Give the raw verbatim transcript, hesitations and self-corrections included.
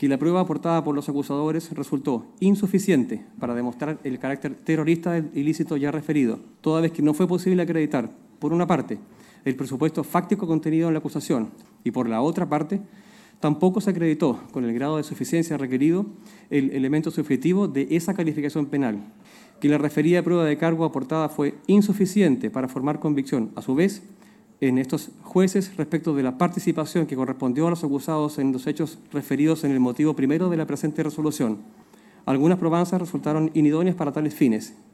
que la prueba aportada por los acusadores resultó insuficiente para demostrar el carácter terrorista del ilícito ya referido, toda vez que no fue posible acreditar, por una parte, el presupuesto fáctico contenido en la acusación y, por la otra parte, tampoco se acreditó, con el grado de suficiencia requerido, el elemento subjetivo de esa calificación penal, que la referida prueba de cargo aportada fue insuficiente para formar convicción, a su vez, en estos jueces respecto de la participación que correspondió a los acusados en los hechos referidos en el motivo primero de la presente resolución. Algunas probanzas resultaron inidóneas para tales fines